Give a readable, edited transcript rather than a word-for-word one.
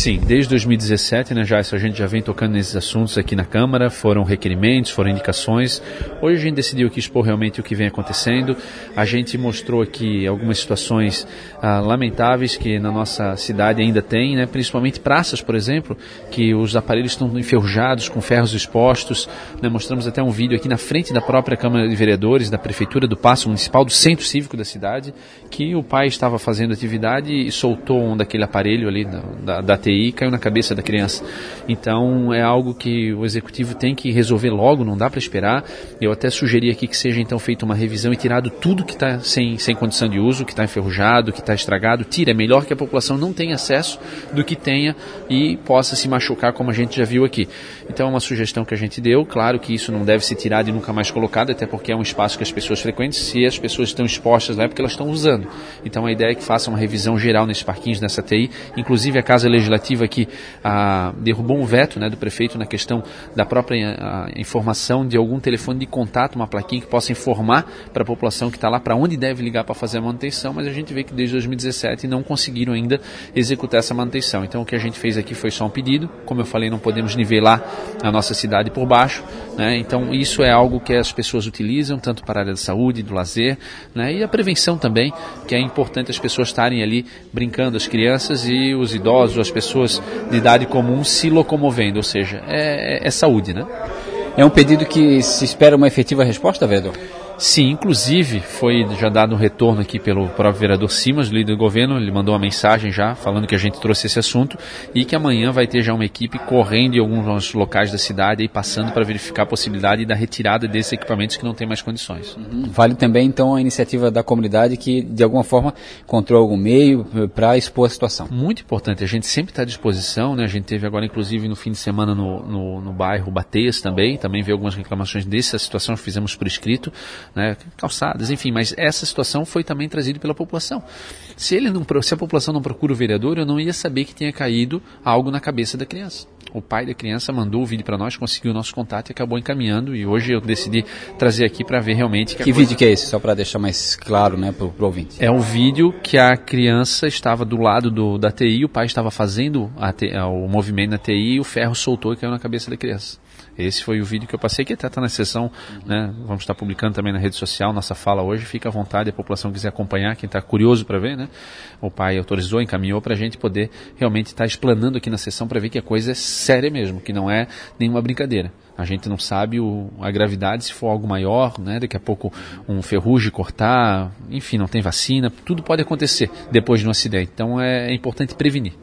Sim, desde 2017, né, a gente já vem tocando nesses assuntos aqui na Câmara, foram requerimentos, foram indicações. Hoje a gente decidiu aqui expor realmente o que vem acontecendo. A gente mostrou aqui algumas situações lamentáveis que na nossa cidade ainda tem, né, principalmente praças, por exemplo, que os aparelhos estão enferrujados, com ferros expostos. Né, mostramos até um vídeo aqui na frente da própria Câmara de Vereadores, da Prefeitura do Paço Municipal, do Centro Cívico da cidade, que o pai estava fazendo atividade e soltou um daquele aparelho ali da TI e caiu na cabeça da criança. Então é algo que o Executivo tem que resolver logo, não dá para esperar. Eu até sugeri aqui que seja então feita uma revisão e tirado tudo que está sem condição de uso, que está enferrujado, que está estragado. Tira, é melhor que a população não tenha acesso do que tenha e possa se machucar, como a gente já viu aqui. Então é uma sugestão que a gente deu. Claro que isso não deve ser tirado e nunca mais colocado, até porque é um espaço que as pessoas frequentam. Se as pessoas estão expostas lá é porque elas estão usando. Então a ideia é que faça uma revisão geral nesses parquinhos, nessa TI. Inclusive a Casa Legislativa aqui derrubou um veto, né, do prefeito na questão da própria informação de algum telefone de contato, uma plaquinha que possa informar para a população que está lá para onde deve ligar para fazer a manutenção, mas a gente vê que desde 2017 não conseguiram ainda executar essa manutenção. Então o que a gente fez aqui foi só um pedido. Como eu falei, não podemos nivelar a nossa cidade por baixo, né? Então isso é algo que as pessoas utilizam, tanto para a área da saúde, do lazer, né? E a prevenção também, que é importante as pessoas estarem ali brincando, as crianças e os idosos, as pessoas de idade comum se locomovendo, ou seja, é saúde, né? É um pedido que se espera uma efetiva resposta, vereador? Sim, inclusive foi já dado um retorno aqui pelo próprio vereador Simas, líder do governo. Ele mandou uma mensagem já falando que a gente trouxe esse assunto e que amanhã vai ter já uma equipe correndo em alguns locais da cidade e passando para verificar a possibilidade da retirada desses equipamentos que não têm mais condições. Vale também então a iniciativa da comunidade que de alguma forma encontrou algum meio para expor a situação. Muito importante, a gente sempre está à disposição, né? A gente teve agora inclusive no fim de semana no bairro Bateias também veio algumas reclamações dessa situação, fizemos por escrito, né, calçadas, enfim, mas essa situação foi também trazida pela população. Se a população não procura o vereador, eu não ia saber que tinha caído algo na cabeça da criança. O pai da criança mandou o vídeo para nós, conseguiu o nosso contato e acabou encaminhando, e hoje eu decidi trazer aqui para ver realmente que vídeo que é esse, só para deixar mais claro, né, para o ouvinte. É o vídeo que a criança estava do lado da TI, o pai estava fazendo o movimento na TI e o ferro soltou e caiu na cabeça da criança. Esse foi o vídeo que eu passei, que até está na sessão, né? Vamos estar publicando também na rede social, nossa fala hoje, fica à vontade, a população quiser acompanhar, quem está curioso para ver, né? O pai autorizou, encaminhou para a gente poder realmente estar explanando aqui na sessão para ver que a coisa é séria mesmo, que não é nenhuma brincadeira. A gente não sabe a gravidade, se for algo maior, né? Daqui a pouco um ferrugem cortar, enfim, não tem vacina, tudo pode acontecer depois de um acidente, então é importante prevenir.